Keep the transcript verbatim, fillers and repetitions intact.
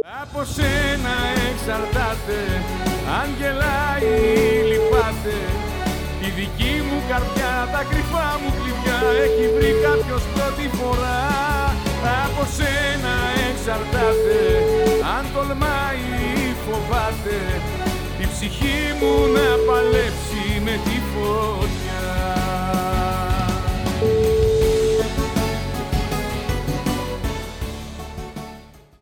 Από σένα εξαρτάται αν γελάει ή λυπάται. Η δική μου καρδιά τα κρυφά μου κλειδιά έχει βρει κάποιος πρώτη φορά. Από σένα εξαρτάται αν τολμάει ή φοβάται η ψυχή μου να παλέψει με τη φωτιά.